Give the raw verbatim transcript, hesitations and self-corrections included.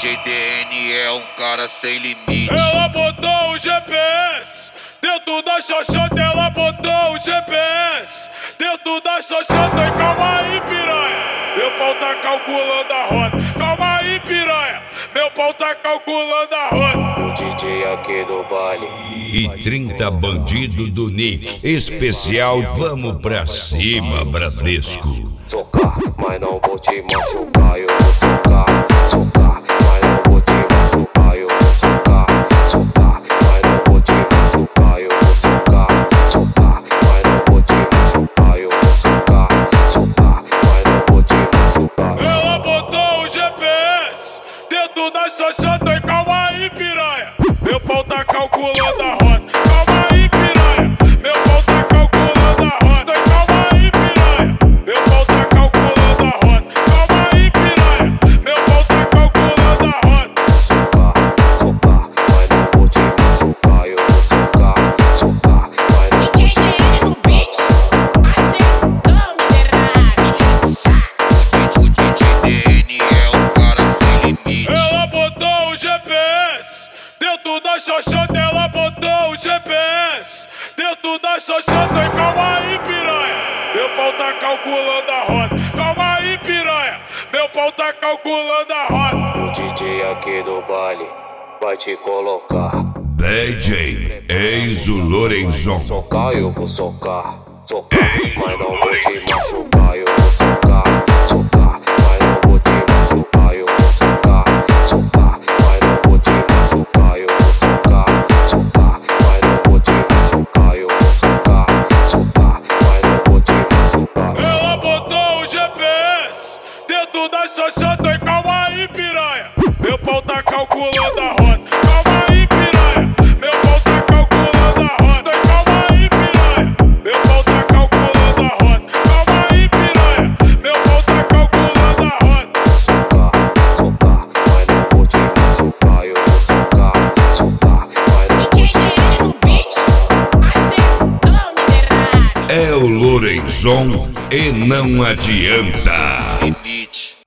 J D N é um cara sem limite. Ela botou o G P S dentro da xoxota, ela botou o G P S dentro da xoxota. E calma aí, piranha, meu pau tá calculando a rota. Calma aí, piranha, meu pau tá calculando a rota. O D J aqui do baile E trinta bandido do Nick especial, vamos pra cima, Bradesco. socar, mas não vou te machucar. Eu vou socar, socar, mas não vou te machucar. Eu vou socar, socar, mas não vou te machucar. Eu vou socar, socar, mas não vou te machucar. Eu vou socar, socar, mas não vou te machucar. Ela botou o G P S dentro da xoxota. E calma aí, piranha, meu pau tá calculando a rota. Calma aí, piranha, meu pau tá calculando a rota. E calma aí, piranha, meu pau tá calculando a rota. Calma aí, piranha, meu pau tá calculando a rota. Socar, socar, mas não vou te machucar. Eu vou socar, socar, mas não vou te O J D N é um cara sem limite. Ela botou o G P S dentro da xoxota. Ela botou o G P S dentro da xoxota. E calma aí, piranha, meu pau tá calculando a rota. Calma aí, piranha, meu pau tá calculando a rota. O D J aqui do baile vai te colocar. D J Enzo Lorenzon. Socar, eu vou socar, socar, mas não vou te machucar. Eu vou socar, socar, mas não vou te machucar. Eu vou socar, socar, mas não vou te machucar. Eu vou socar, socar, mas não vou te machucar. Eu vou socar, socar, mas não vou te machucar. Ela botou o G P S dentro da xoxota. E calma aí, piranha, meu pau tá calculando a rota. Calma aí, piranha, meu pau tá calculando a rota. E calma aí, piranha, meu pau tá calculando a rota. Calma aí, piranha, meu pau tá calculando a rota. Socar, socar, mas não vou te machucar. Eu vou socar, socar, mas não vou te machucar. É o Lorenzon e não adianta. Limite.